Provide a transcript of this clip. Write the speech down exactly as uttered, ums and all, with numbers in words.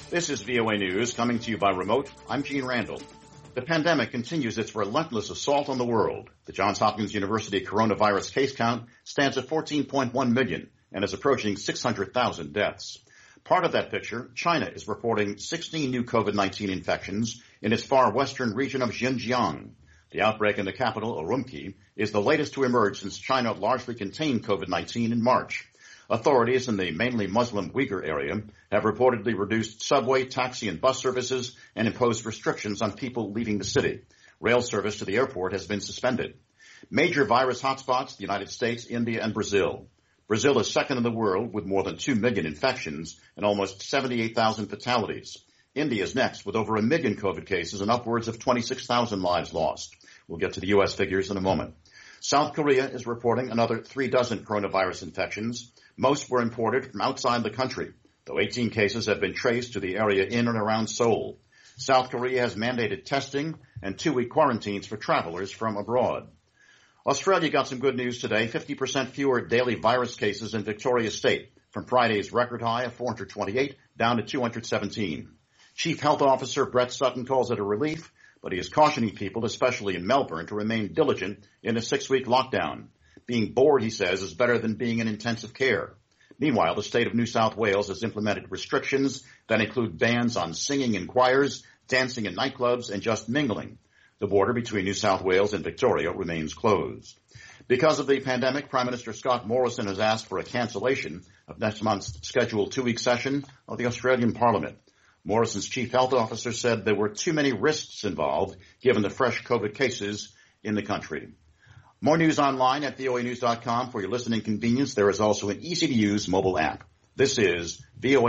This is V O A News, coming to you by remote. I'm Gene Randall. The pandemic continues its relentless assault on the world. The Johns Hopkins University coronavirus case count stands at fourteen point one million and is approaching six hundred thousand deaths. Part of that picture, China is reporting sixteen new COVID nineteen infections in its far western region of Xinjiang. The outbreak in the capital, Urumqi, is the latest to emerge since China largely contained COVID nineteen in March. Authorities in the mainly Muslim Uyghur area have reportedly reduced subway, taxi, and bus services and imposed restrictions on people leaving the city. Rail service to the airport has been suspended. Major virus hotspots, the United States, India, and Brazil. Brazil is second in the world with more than two million infections and almost seventy-eight thousand fatalities. India is next with over a million COVID cases and upwards of twenty-six thousand lives lost. We'll get to the U S figures in a moment. South Korea is reporting another three dozen coronavirus infections. Most were imported from outside the country, though eighteen cases have been traced to the area in and around Seoul. South Korea has mandated testing and two-week quarantines for travelers from abroad. Australia got some good news today, fifty percent fewer daily virus cases in Victoria State, from Friday's record high of four hundred twenty-eight down to two hundred seventeen. Chief Health Officer Brett Sutton calls it a relief, but he is cautioning people, especially in Melbourne, to remain diligent in a six-week lockdown. Being bored, he says, is better than being in intensive care. Meanwhile, the state of New South Wales has implemented restrictions that include bans on singing in choirs, dancing in nightclubs, and just mingling. The border between New South Wales and Victoria remains closed. Because of the pandemic, Prime Minister Scott Morrison has asked for a cancellation of next month's scheduled two-week session of the Australian Parliament. Morrison's chief health officer said there were too many risks involved given the fresh COVID cases in the country. More news online at V O A news dot com. For your listening convenience, there is also an easy-to-use mobile app. This is V O A.